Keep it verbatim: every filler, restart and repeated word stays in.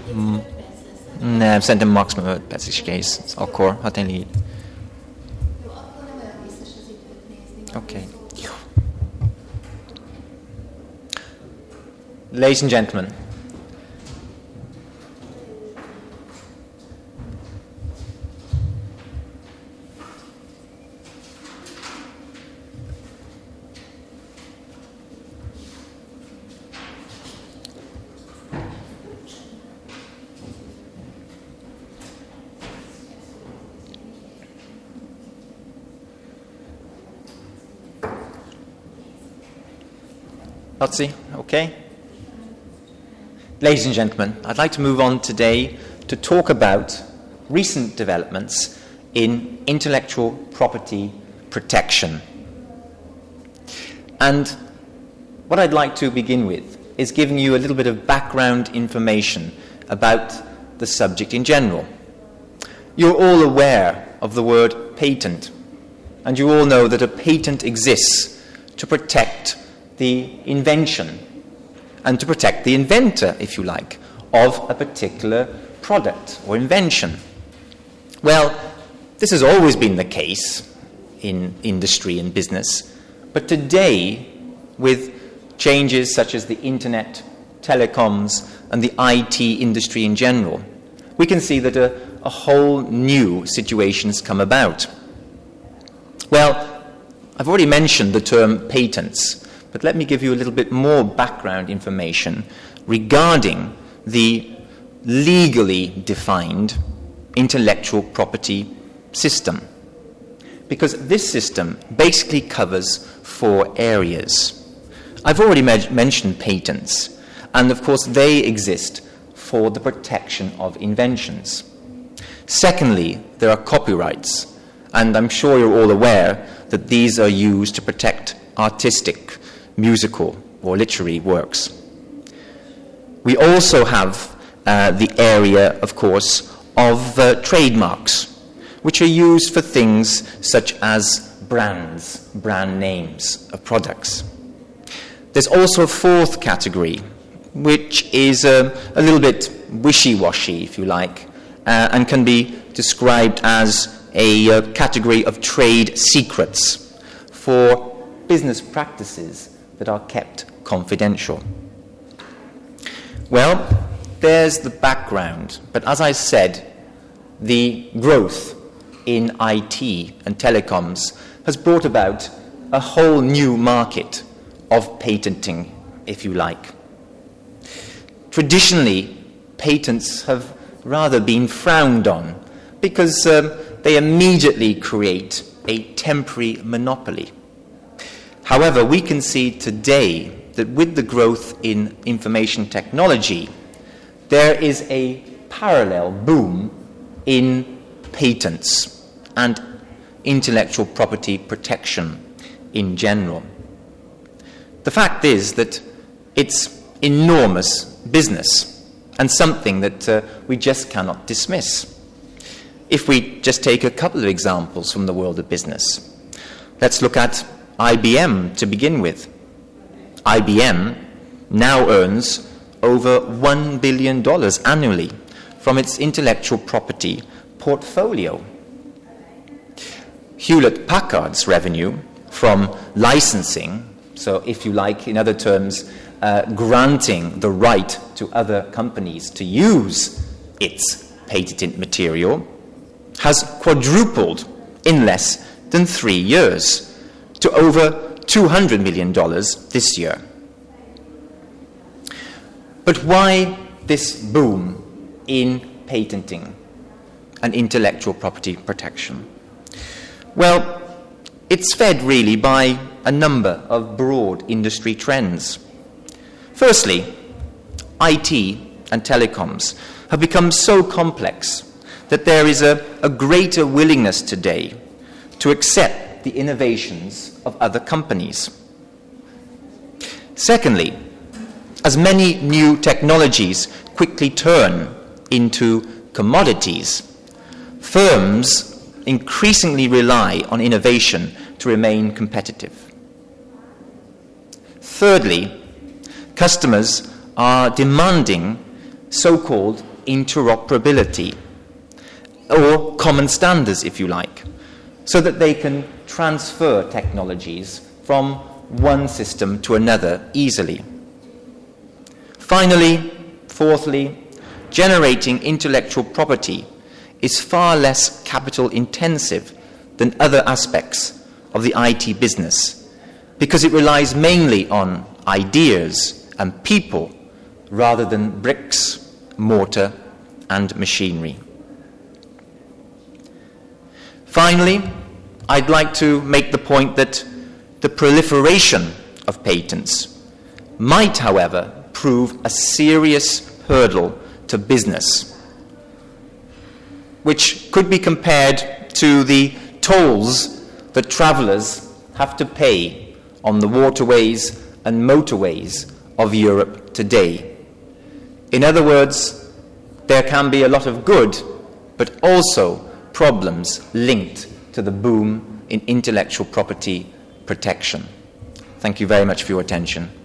Nem, szerintem maximum öt perc is kész. Akkor, ha tényleg így. Oké. Okay. Ladies and gentlemen, Lotzi, okay? Ladies and gentlemen, I'd like to move on today to talk about recent developments in intellectual property protection. And what I'd like to begin with is giving you a little bit of background information about the subject in general. You're all aware of the word patent, and you all know that a patent exists to protect the invention and to protect the inventor, if you like, of a particular product or invention. Well, this has always been the case in industry and business, but today, with changes such as the internet, telecoms, and the I T industry in general, we can see that a, a whole new situation has come about. Well, I've already mentioned the term patents, but let me give you a little bit more background information regarding the legally defined intellectual property system. Because this system basically covers four areas. I've already me- mentioned patents, and of course they exist for the protection of inventions. Secondly, there are copyrights, and I'm sure you're all aware that these are used to protect artistic, musical, or literary works. We also have uh, the area, of course, of uh, trademarks, which are used for things such as brands, brand names of products. There's also a fourth category, which is uh, a little bit wishy-washy, if you like, uh, and can be described as a uh, category of trade secrets for business practices that are kept confidential. Well, there's the background, but as I said, the growth in I T and telecoms has brought about a whole new market of patenting, if you like. Traditionally, patents have rather been frowned on because um, they immediately create a temporary monopoly. However, we can see today that with the growth in information technology, there is a parallel boom in patents and intellectual property protection in general. The fact is that it's enormous business and something that uh, we just cannot dismiss. If we just take a couple of examples from the world of business, let's look at I B M to begin with. I B M now earns over one billion dollars annually from its intellectual property portfolio. Hewlett-Packard's revenue from licensing, so if you like, in other terms, uh, granting the right to other companies to use its patented material, has quadrupled in less than three years to over two hundred million dollars this year. But why this boom in patenting and intellectual property protection? Well, it's fed really by a number of broad industry trends. Firstly, I T and telecoms have become so complex that there is a, a greater willingness today to accept the innovations of other companies. Secondly, as many new technologies quickly turn into commodities, firms increasingly rely on innovation to remain competitive. Thirdly, customers are demanding so-called interoperability, or common standards, if you like, so that they can transfer technologies from one system to another easily. Finally, fourthly, generating intellectual property is far less capital intensive than other aspects of the I T business, because it relies mainly on ideas and people rather than bricks, mortar, and machinery. Finally, I'd like to make the point that the proliferation of patents might, however, prove a serious hurdle to business, which could be compared to the tolls that travellers have to pay on the waterways and motorways of Europe today. In other words, there can be a lot of good, but also problems linked to the boom in intellectual property protection. Thank you very much for your attention.